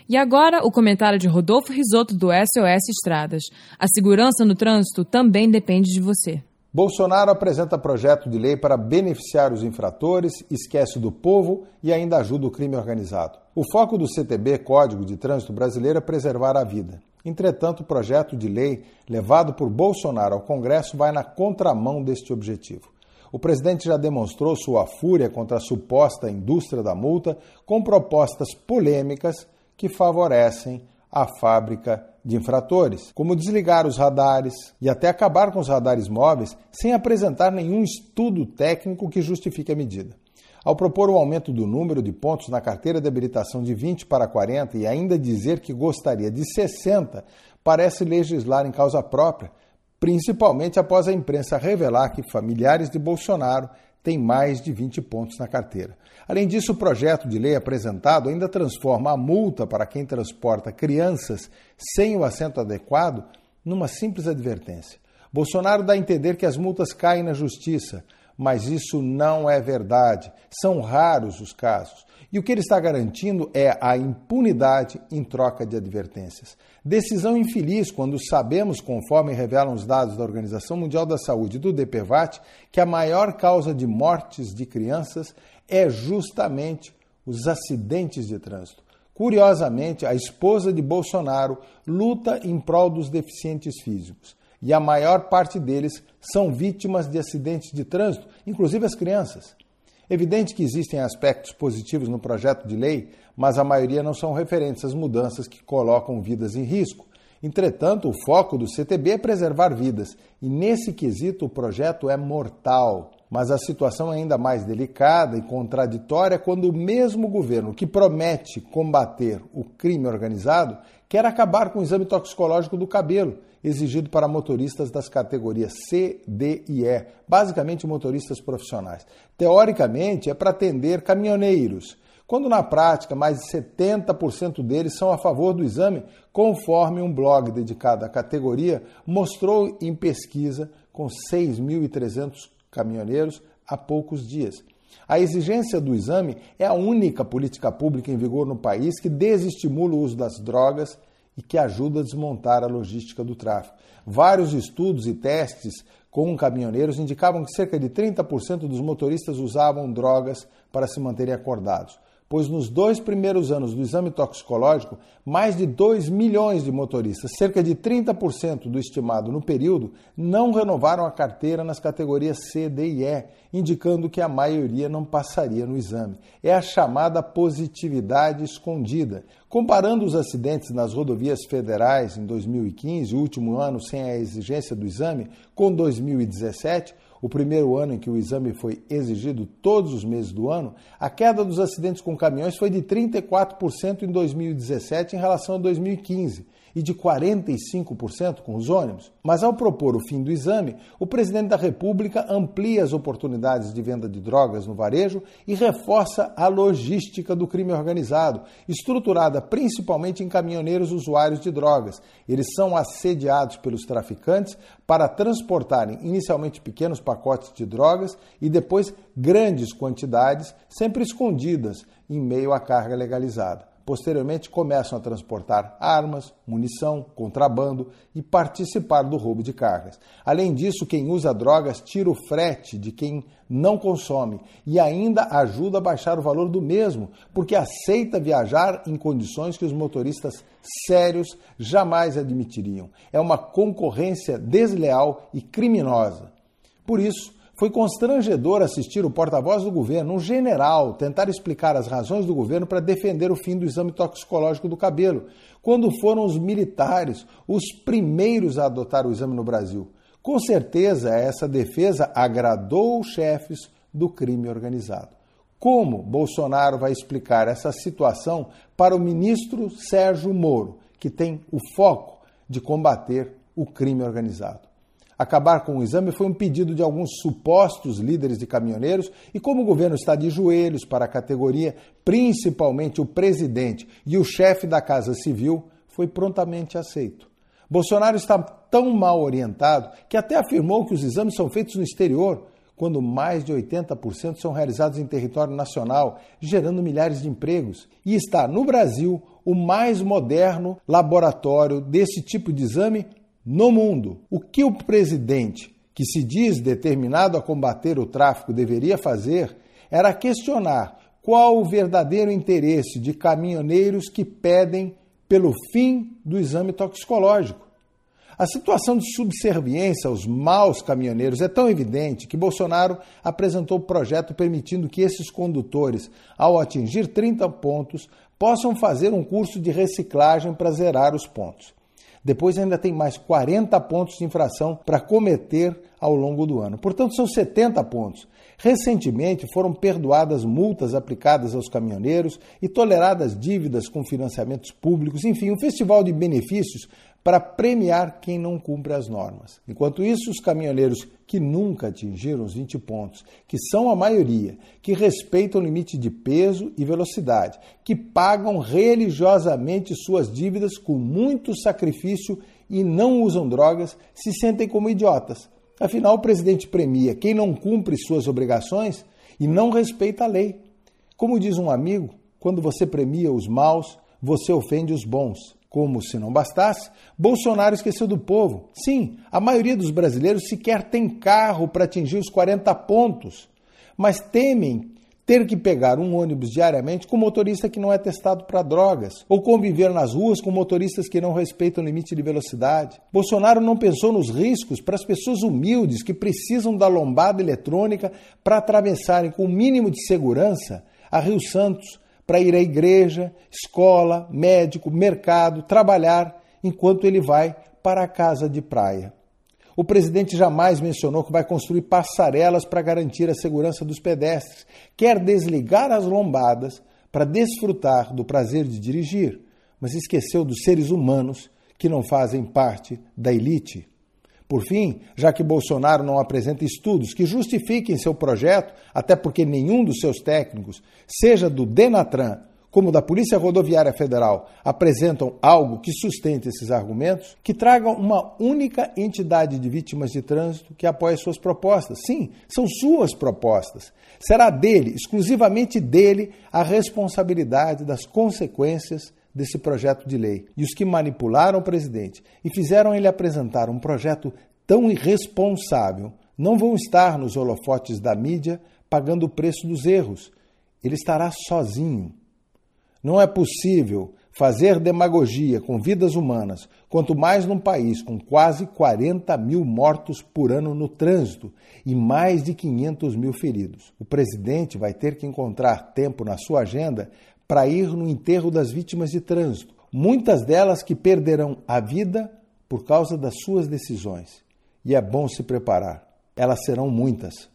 E agora, o comentário de Rodolfo Risotto, do SOS Estradas. A segurança no trânsito também depende de você. Bolsonaro apresenta projeto de lei para beneficiar os infratores, esquece do povo e ainda ajuda o crime organizado. O foco do CTB, Código de Trânsito Brasileiro, é preservar a vida. Entretanto, o projeto de lei levado por Bolsonaro ao Congresso vai na contramão deste objetivo. O presidente já demonstrou sua fúria contra a suposta indústria da multa com propostas polêmicas que favorecem a fábrica de infratores, como desligar os radares e até acabar com os radares móveis sem apresentar nenhum estudo técnico que justifique a medida. Ao propor o aumento do número de pontos na carteira de habilitação de 20 para 40 e ainda dizer que gostaria de 60, parece legislar em causa própria, principalmente após a imprensa revelar que familiares de Bolsonaro têm mais de 20 pontos na carteira. Além disso, o projeto de lei apresentado ainda transforma a multa para quem transporta crianças sem o assento adequado numa simples advertência. Bolsonaro dá a entender que as multas caem na justiça, mas isso não é verdade. São raros os casos. E o que ele está garantindo é a impunidade em troca de advertências. Decisão infeliz quando sabemos, conforme revelam os dados da Organização Mundial da Saúde e do DPVAT, que a maior causa de mortes de crianças é justamente os acidentes de trânsito. Curiosamente, a esposa de Bolsonaro luta em prol dos deficientes físicos. E a maior parte deles são vítimas de acidentes de trânsito, inclusive as crianças. Evidente que existem aspectos positivos no projeto de lei, mas a maioria não são referentes às mudanças que colocam vidas em risco. Entretanto, o foco do CTB é preservar vidas, e nesse quesito o projeto é mortal. Mas a situação é ainda mais delicada e contraditória quando o mesmo governo que promete combater o crime organizado quer acabar com o exame toxicológico do cabelo, exigido para motoristas das categorias C, D e E, basicamente motoristas profissionais. Teoricamente, é para atender caminhoneiros, quando na prática mais de 70% deles são a favor do exame, conforme um blog dedicado à categoria mostrou em pesquisa com 6.300 caminhoneiros há poucos dias. A exigência do exame é a única política pública em vigor no país que desestimula o uso das drogas e que ajuda a desmontar a logística do tráfico. Vários estudos e testes com caminhoneiros indicavam que cerca de 30% dos motoristas usavam drogas para se manterem acordados, pois nos 2 primeiros anos do exame toxicológico, mais de 2 milhões de motoristas, cerca de 30% do estimado no período, não renovaram a carteira nas categorias C, D e E, indicando que a maioria não passaria no exame. É a chamada positividade escondida. Comparando os acidentes nas rodovias federais em 2015, o último ano sem a exigência do exame, com 2017, o primeiro ano em que o exame foi exigido todos os meses do ano, a queda dos acidentes com caminhões foi de 34% em 2017 em relação a 2015 e de 45% com os ônibus. Mas ao propor o fim do exame, o presidente da República amplia as oportunidades de venda de drogas no varejo e reforça a logística do crime organizado, estruturada principalmente em caminhoneiros usuários de drogas. Eles são assediados pelos traficantes para transportarem inicialmente pequenos pacotes de drogas e depois grandes quantidades, sempre escondidas em meio à carga legalizada. Posteriormente, começam a transportar armas, munição, contrabando e participar do roubo de cargas. Além disso, quem usa drogas tira o frete de quem não consome e ainda ajuda a baixar o valor do mesmo, porque aceita viajar em condições que os motoristas sérios jamais admitiriam. É uma concorrência desleal e criminosa. Por isso, foi constrangedor assistir o porta-voz do governo, um general, tentar explicar as razões do governo para defender o fim do exame toxicológico do cabelo, quando foram os militares os primeiros a adotar o exame no Brasil. Com certeza, essa defesa agradou os chefes do crime organizado. Como Bolsonaro vai explicar essa situação para o ministro Sérgio Moro, que tem o foco de combater o crime organizado? Acabar com o exame foi um pedido de alguns supostos líderes de caminhoneiros e como o governo está de joelhos para a categoria, principalmente o presidente e o chefe da Casa Civil, foi prontamente aceito. Bolsonaro está tão mal orientado que até afirmou que os exames são feitos no exterior, quando mais de 80% são realizados em território nacional, gerando milhares de empregos. E está no Brasil o mais moderno laboratório desse tipo de exame no mundo. O que o presidente, que se diz determinado a combater o tráfico, deveria fazer era questionar qual o verdadeiro interesse de caminhoneiros que pedem pelo fim do exame toxicológico. A situação de subserviência aos maus caminhoneiros é tão evidente que Bolsonaro apresentou o projeto permitindo que esses condutores, ao atingir 30 pontos, possam fazer um curso de reciclagem para zerar os pontos. Depois ainda tem mais 40 pontos de infração para cometer ao longo do ano. Portanto, são 70 pontos. Recentemente foram perdoadas multas aplicadas aos caminhoneiros e toleradas dívidas com financiamentos públicos, enfim, um festival de benefícios para premiar quem não cumpre as normas. Enquanto isso, os caminhoneiros que nunca atingiram os 20 pontos, que são a maioria, que respeitam o limite de peso e velocidade, que pagam religiosamente suas dívidas com muito sacrifício e não usam drogas, se sentem como idiotas. Afinal, o presidente premia quem não cumpre suas obrigações e não respeita a lei. Como diz um amigo, quando você premia os maus, você ofende os bons. Como se não bastasse, Bolsonaro esqueceu do povo. Sim, a maioria dos brasileiros sequer tem carro para atingir os 40 pontos, mas temem ter que pegar um ônibus diariamente com motorista que não é testado para drogas, ou conviver nas ruas com motoristas que não respeitam o limite de velocidade. Bolsonaro não pensou nos riscos para as pessoas humildes que precisam da lombada eletrônica para atravessarem com o mínimo de segurança a Rio Santos, para ir à igreja, escola, médico, mercado, trabalhar, enquanto ele vai para a casa de praia. O presidente jamais mencionou que vai construir passarelas para garantir a segurança dos pedestres. Quer desligar as lombadas para desfrutar do prazer de dirigir, mas esqueceu dos seres humanos que não fazem parte da elite. Por fim, já que Bolsonaro não apresenta estudos que justifiquem seu projeto, até porque nenhum dos seus técnicos, seja do Denatran como da Polícia Rodoviária Federal, apresentam algo que sustente esses argumentos, que tragam uma única entidade de vítimas de trânsito que apoie suas propostas. Sim, são suas propostas. Será dele, exclusivamente dele, a responsabilidade das consequências desse projeto de lei. E os que manipularam o presidente e fizeram ele apresentar um projeto tão irresponsável não vão estar nos holofotes da mídia pagando o preço dos erros. Ele estará sozinho. Não é possível fazer demagogia com vidas humanas, quanto mais num país com quase 40 mil mortos por ano no trânsito e mais de 500 mil feridos. O presidente vai ter que encontrar tempo na sua agenda para ir no enterro das vítimas de trânsito, muitas delas que perderão a vida por causa das suas decisões. E é bom se preparar. Elas serão muitas.